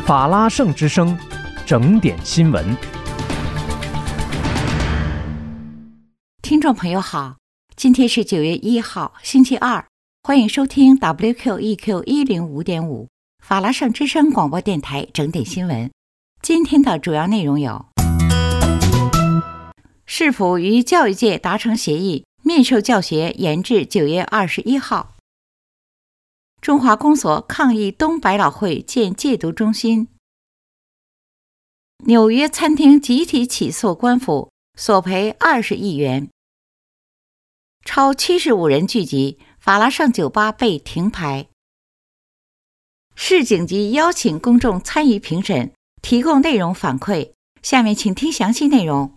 法拉盛之声，整点新闻。 听众朋友好，今天是9月1号，星期二，欢迎收听 WQEQ 105.5法拉盛之声广播电台整点新闻。今天的主要内容有：市府与教育界达成协议，面授教学延至9月21号。中华公所抗议东百老汇建戒毒中心。纽约餐厅集体起诉官府，索赔20亿元。超75人聚集，法拉盛酒吧被停牌。市警局邀请公众参与评审，提供内容反馈。下面请听详细内容。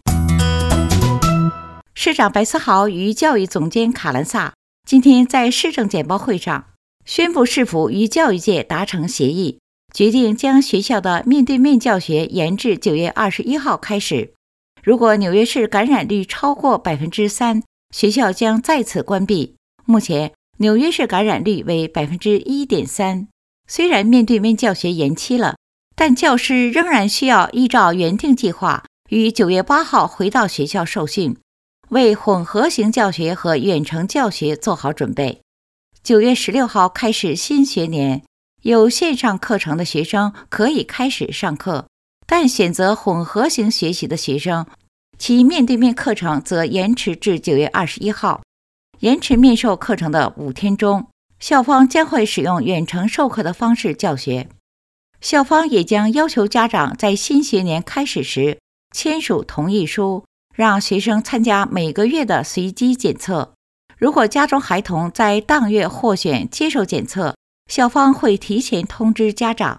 市长白思豪与教育总监卡兰萨今天在市政简报会上宣布，市府与教育界达成协议，决定将学校的面对面教学延至9月21号开始。如果纽约市感染率超过 3%， 学校将再次关闭。目前纽约市感染率为 1.3%。 虽然面对面教学延期了，但教师仍然需要依照原定计划于9月8号回到学校受训，为混合型教学和远程教学做好准备。9月16号开始新学年，有线上课程的学生可以开始上课，但选择混合型学习的学生，其面对面课程则延迟至9月21号。延迟面授课程的5天中，校方将会使用远程授课的方式教学。校方也将要求家长在新学年开始时签署同意书，让学生参加每个月的随机检测。如果家中孩童在当月获选接受检测，校方会提前通知家长。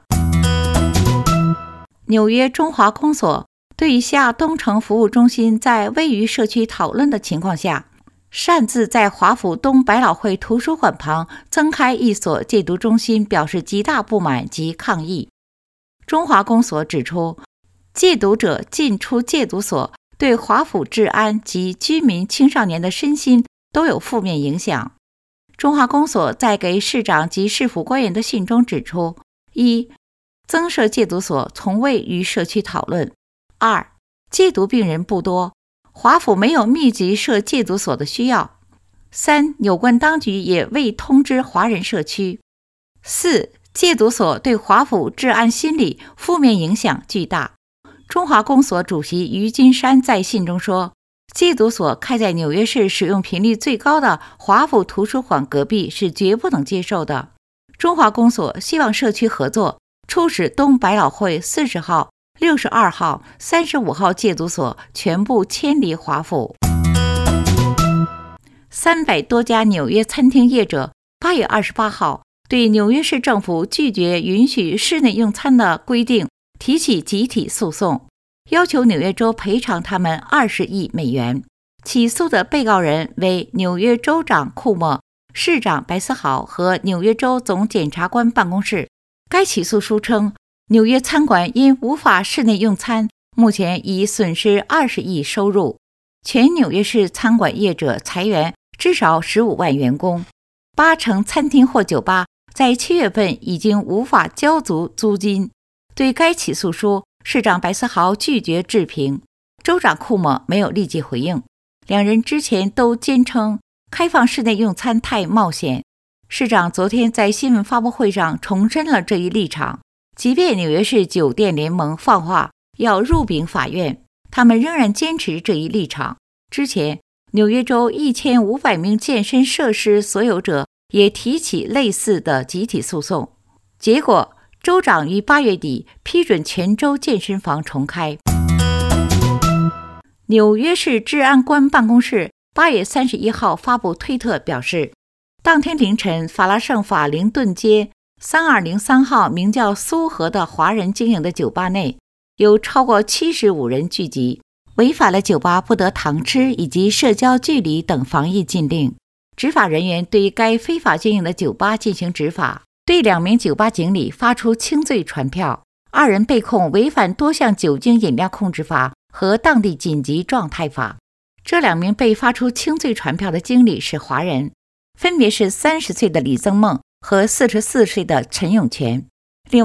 纽约中华公所对下东城服务中心在位于社区讨论的情况下，擅自在华府东百老汇图书馆旁增开一所戒毒中心表示极大不满及抗议。中华公所指出，戒毒者进出戒毒所对华府治安及居民青少年的身心都有负面影响。中华公所在给市长及市府官员的信中指出：一、增设戒毒所从未与社区讨论；二、戒毒病人不多，华府没有密集设戒毒所的需要；三、有关当局也未通知华人社区；四、戒毒所对华府治安心理负面影响巨大。中华公所主席于金山在信中说，戒毒所开在纽约市使用频率最高的华府图书馆隔壁是绝不能接受的。中华公所希望社区合作，促使东百老汇40号、62号、35号戒毒所全部迁离华府。300多家纽约餐厅业者8月28号对纽约市政府拒绝允许室内用餐的规定提起集体诉讼，要求纽约州赔偿他们20亿美元。起诉的被告人为纽约州长库莫、市长白思豪和纽约州总检察官办公室。该起诉书称，纽约餐馆因无法室内用餐，目前已损失20亿收入。全纽约市餐馆业者裁员至少15万员工，80%餐厅或酒吧在7月份已经无法交足租金。对该起诉书，市长白思豪拒绝置评，州长库莫没有立即回应。两人之前都坚称开放室内用餐太冒险。市长昨天在新闻发布会上重申了这一立场，即便纽约市酒店联盟放话要入禀法院，他们仍然坚持这一立场。之前，纽约州1500名健身设施所有者也提起类似的集体诉讼，结果州长于8月底批准全州健身房重开。纽约市治安官办公室8月31号发布推特表示，当天凌晨，法拉盛法灵顿街3203号名叫苏荷的华人经营的酒吧内，有超过75人聚集，违反了酒吧不得堂吃以及社交距离等防疫禁令。执法人员对该非法经营的酒吧进行执法，对2名酒吧经理发出轻罪传票，2人被控违反多项酒精饮料控制法和当地紧急状态法。这2名被发出轻罪传票的经理是华人，分别是30岁的李增梦和44岁的陈永全。另外，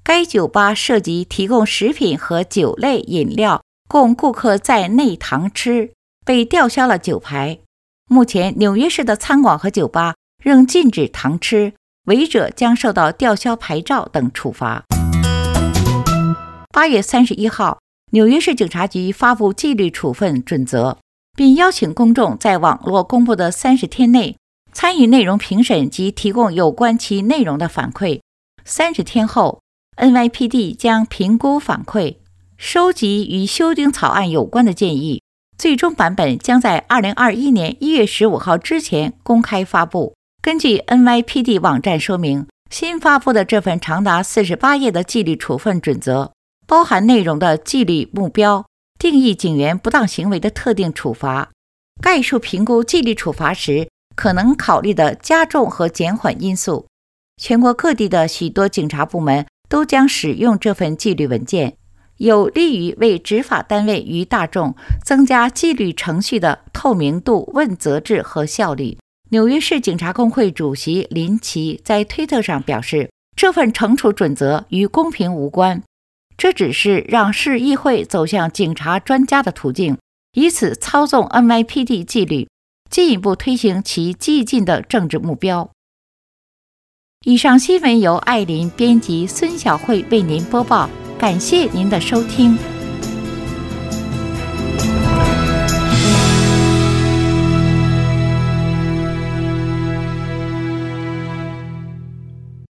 该酒吧涉及提供食品和酒类饮料供顾客在内堂吃，被吊销了酒牌。目前纽约市的餐馆和酒吧仍禁止堂吃，违者将受到吊销牌照等处罚。8月31号，纽约市警察局发布纪律处分准则，并邀请公众在网络公布的30天内参与内容评审及提供有关其内容的反馈。30天后， NYPD 将评估反馈，收集与修订草案有关的建议，最终版本将在2021年1月15号之前公开发布。根据 NYPD 网站说明，新发布的这份长达48页的纪律处分准则包含内容的纪律目标，定义警员不当行为的特定处罚，概述评估纪律处罚时可能考虑的加重和减缓因素。全国各地的许多警察部门都将使用这份纪律文件，有利于为执法单位与大众增加纪律程序的透明度、问责制和效率。纽约市警察工会主席林奇在推特上表示，这份惩处准则与公平无关，这只是让市议会走向警察专家的途径，以此操纵 NYPD 纪律，进一步推行其激进的政治目标。以上新闻由艾琳编辑，孙晓慧为您播报，感谢您的收听。